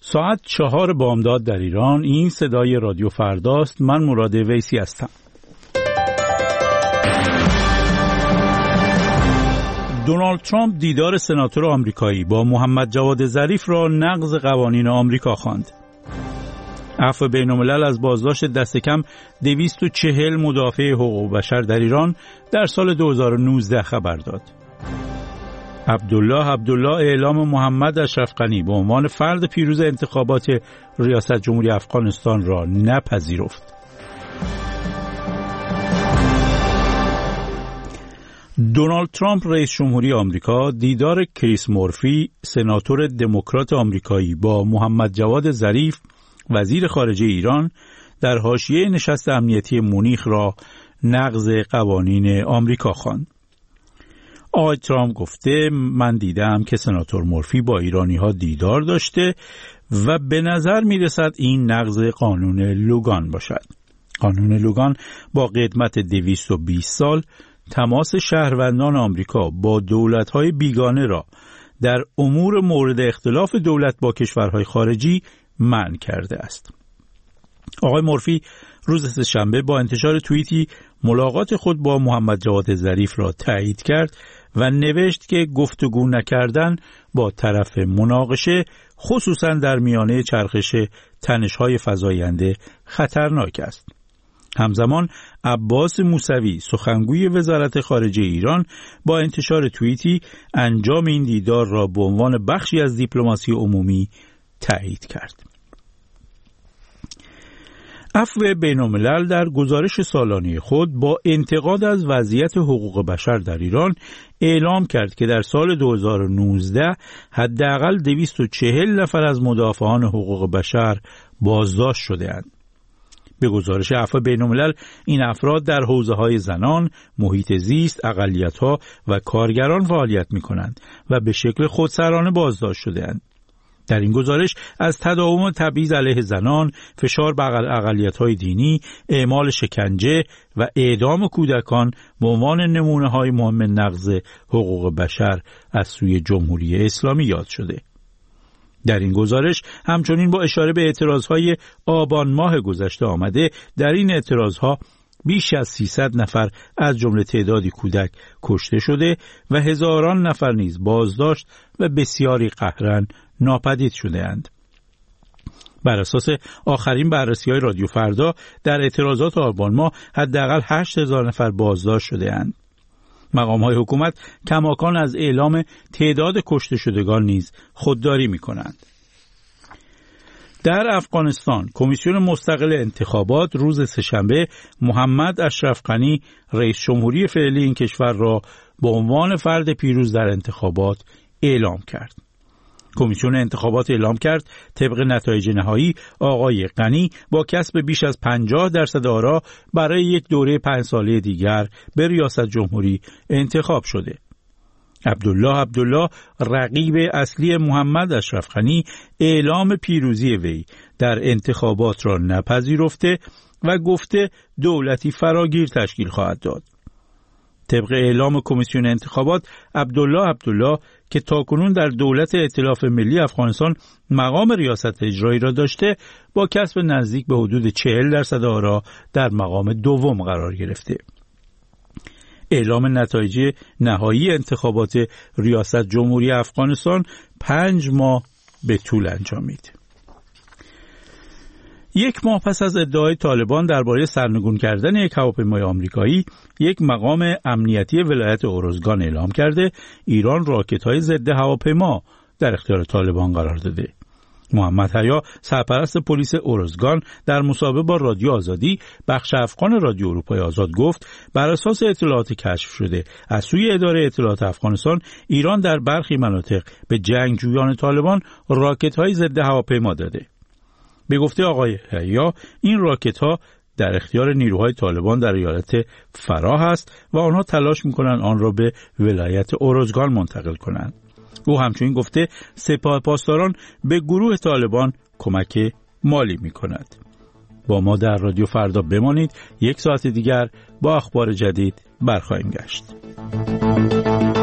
ساعت 4 بامداد در ایران. این صدای رادیو فرداست. من مراد ویسی هستم. دونالد ترامپ دیدار سناتور آمریکایی با محمد جواد ظریف را نقض قوانین آمریکا خواند. عفو بین‌الملل از بازداشت دست کم 240 مدافع حقوق بشر در ایران در سال 2019 خبر داد. عبدالله اعلام محمد اشرف غنی به عنوان فرد پیروز انتخابات ریاست جمهوری افغانستان را نپذیرفت. دونالد ترامپ رئیس جمهوری آمریکا دیدار کریس مورفی سناتور دموکرات آمریکایی با محمد جواد ظریف وزیر خارجه ایران در حاشیه نشست امنیتی مونیخ را نقض قوانین آمریکا خواند. آقای ترامپ گفته من دیدم که سناتور مورفی با ایرانی‌ها دیدار داشته و به نظر می‌رسد این نقض قانون لوگان باشد. قانون لوگان با قدمت 220 سال تماس شهروندان آمریکا با دولت‌های بیگانه را در امور مورد اختلاف دولت با کشورهای خارجی منع کرده است. آقای مورفی روز سه‌شنبه با انتشار توییتی ملاقات خود با محمد جواد ظریف را تایید کرد و نوشت که گفتگو نکردن با طرف مناقشه خصوصا در میانه چرخش تنش‌های فزاینده خطرناک است. همزمان عباس موسوی سخنگوی وزارت خارجه ایران با انتشار توییتی انجام این دیدار را به عنوان بخشی از دیپلماسی عمومی تایید کرد. عفو بین‌الملل در گزارش سالانه خود با انتقاد از وضعیت حقوق بشر در ایران اعلام کرد که در سال 2019 حداقل 240 نفر از مدافعان حقوق بشر بازداشت شده‌اند. به گزارش عفو بین‌الملل این افراد در حوزه‌های زنان، محیط زیست، اقلیت‌ها و کارگران فعالیت می‌کنند و به شکل خودسرانه بازداشت شده‌اند. در این گزارش از تداوم تبعیض علیه زنان، فشار بر اقلیت‌های دینی، اعمال شکنجه و اعدام کودکان به عنوان نمونه‌های مهم نقض حقوق بشر از سوی جمهوری اسلامی یاد شده. در این گزارش همچنین با اشاره به اعتراضهای آبان ماه گذشته آمده در این اعتراضها بیش از 300 نفر از جمله تعدادی کودک کشته شده و هزاران نفر نیز بازداشت و بسیاری قهراً ناپدید شده اند. بر اساس آخرین بررسی‌های رادیو فردا در اعتراضات آبان ماه حداقل 8000 نفر بازداشت شده اند. مقام‌های حکومت کماکان از اعلام تعداد کشته شدگان نیز خودداری می‌کنند. در افغانستان کمیسیون مستقل انتخابات روز سه‌شنبه محمد اشرف غنی رئیس جمهوری فعلی این کشور را به عنوان فرد پیروز در انتخابات اعلام کرد. کمیسیون انتخابات اعلام کرد طبق نتایج نهایی آقای غنی با کسب بیش از 50% آرا برای یک دوره 5 ساله دیگر به ریاست جمهوری انتخاب شده. عبدالله رقیب اصلی محمد اشرف غنی اعلام پیروزی وی در انتخابات را نپذیرفته و گفته دولتی فراگیر تشکیل خواهد داد. طبق اعلام کمیسیون انتخابات عبدالله که تاکنون در دولت ائتلاف ملی افغانستان مقام ریاست اجرایی را داشته با کسب نزدیک به حدود 40% آرا در مقام دوم قرار گرفته. اعلام نتایج نهایی انتخابات ریاست جمهوری افغانستان 5 ماه به طول انجامید. 1 ماه پس از ادعای طالبان درباره سرنگون کردن یک هواپیمای آمریکایی، یک مقام امنیتی ولایت اورزگان اعلام کرده ایران راکت‌های ضد هواپیما در اختیار طالبان قرار داده. محمد حیا سرپرست پلیس اورزگان در مصاحبه با رادیو آزادی بخش افغان رادیو اروپای آزاد گفت بر اساس اطلاعات کشف شده از سوی اداره اطلاعات افغانستان ایران در برخی مناطق به جنگجویان طالبان راکت‌های ضد هواپیما داده. به گفته آقای حیا این راکت‌ها در اختیار نیروهای طالبان در ایالت فراه است و آنها تلاش می‌کنند آن را به ولایت اورزگان منتقل کنند. او همچنین گفته سپاه پاسداران به گروه طالبان کمک مالی می‌کند. با ما در رادیو فردا بمانید. 1 ساعت دیگر با اخبار جدید برخواهیم گشت.